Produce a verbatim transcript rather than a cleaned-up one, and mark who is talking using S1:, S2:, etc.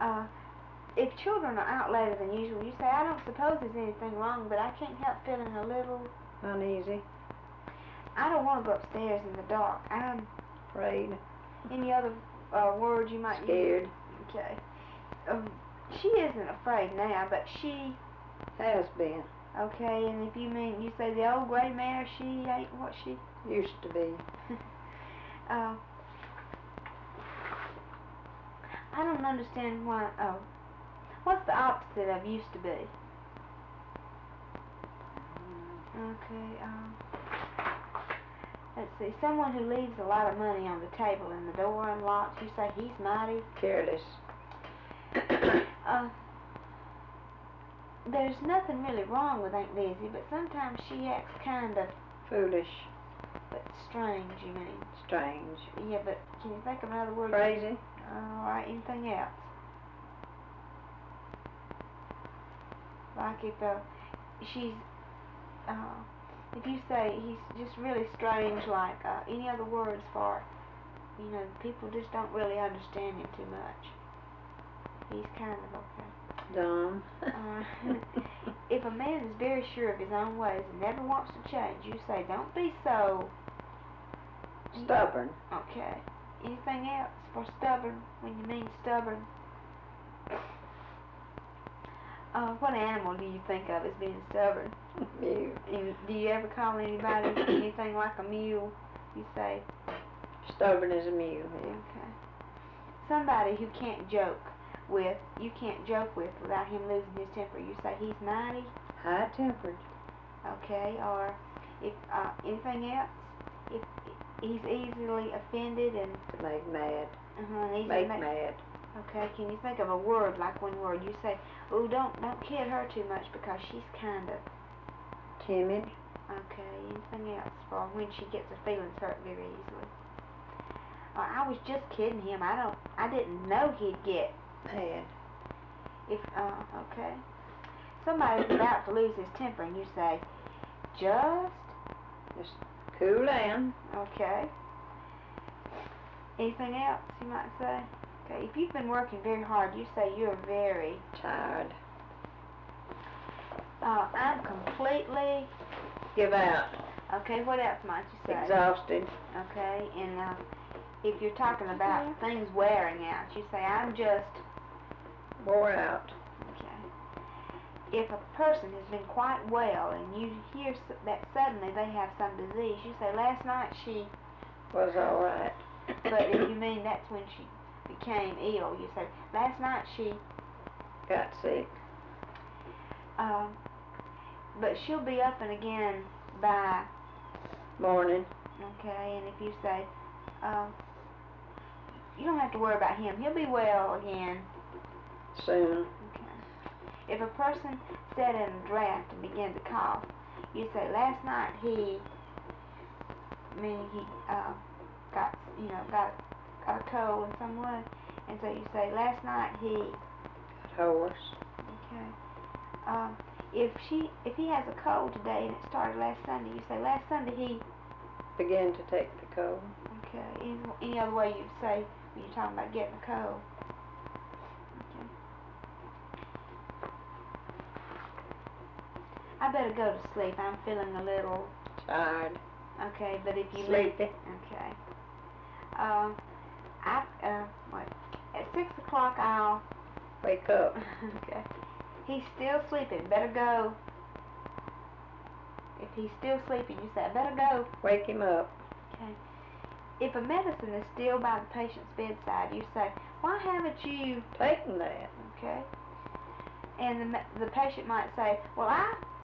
S1: Uh, if children are out later than usual, you say, I don't suppose there's anything wrong, but I can't help feeling a little
S2: uneasy.
S1: I don't want to go upstairs in the dark. I'm
S2: afraid.
S1: Any other uh, words you might
S2: Scared.
S1: use? Okay. Um, she isn't afraid now, but she
S2: has been.
S1: Okay, and if you mean, you say the old gray mare, she ain't what she
S2: used to be.
S1: uh, I don't understand why. Oh, what's the opposite of used to be? Okay. Um, let's see. Someone who leaves a lot of money on the table and the door unlocked. You say he's mighty
S2: careless.
S1: uh, there's nothing really wrong with Aunt Lizzie, but sometimes she acts kind of
S2: foolish.
S1: But strange, you mean?
S2: Strange.
S1: Yeah, but can you think of another word?
S2: Crazy.
S1: All right, anything else? Like if uh, she's, uh, if you say he's just really strange, like uh, any other words for, you know, people just don't really understand him too much. He's kind of okay.
S2: Dumb.
S1: uh, if a man is very sure of his own ways and never wants to change, you say, don't be so
S2: stubborn.
S1: Okay. Anything else for stubborn when you mean stubborn? Uh, what animal do you think of as being stubborn?
S2: Mule.
S1: And do you ever call anybody anything like a mule? You say
S2: stubborn as a mule. Yeah.
S1: Okay. Somebody who can't joke with, you can't joke with without him losing his temper. You say he's mighty
S2: high-tempered.
S1: Okay. Or if uh, anything else? If he's easily offended and
S2: to make mad.
S1: Uh-huh, easily
S2: make
S1: make
S2: mad.
S1: Okay. Can you think of a word, like one word? You say, oh, don't don't kid her too much because she's kind of
S2: timid.
S1: Okay. Anything else for when she gets her feelings hurt very easily? Uh, I was just kidding him. I don't. I didn't know he'd get
S2: mad.
S1: If uh, okay. Somebody's about to lose his temper, and you say, just
S2: just cool down.
S1: Okay. Anything else you might say? Okay. If you've been working very hard, you say you're very
S2: tired.
S1: Uh, I'm completely
S2: give out.
S1: Okay. What else might you say?
S2: Exhausted.
S1: Okay. And uh, if you're talking about yeah. things wearing out, you say I'm just
S2: wore out.
S1: Okay. If a person has been quite well and you hear that suddenly they have some disease, you say last night she
S2: was all right.
S1: But if you mean that's when she became ill, you say last night she
S2: got sick.
S1: Um, but she'll be up and again by
S2: morning.
S1: Okay, and if you say, uh, you don't have to worry about him. He'll be well again
S2: soon.
S1: Okay. If a person sat in a draft and began to cough, you say last night he, meaning he uh, got, you know, got got a cold in some way, and so you say last night he
S2: got hoarse.
S1: Okay. Um, if she, if he has a cold today and it started last Sunday, you say last Sunday he
S2: began to take the cold.
S1: Okay. Any, any other way you'd say when you're talking about getting a cold? Okay. I better go to sleep. I'm feeling a little
S2: tired.
S1: Okay, but if you
S2: sleepy.
S1: Okay. Um, I uh, what? At six o'clock I'll
S2: wake up.
S1: Okay. He's still sleeping. Better go. If he's still sleeping, you say, I better go.
S2: Wake him up.
S1: Okay. If a medicine is still by the patient's bedside, you say, why haven't you
S2: taken that?
S1: Okay. And the, the patient might say, well, I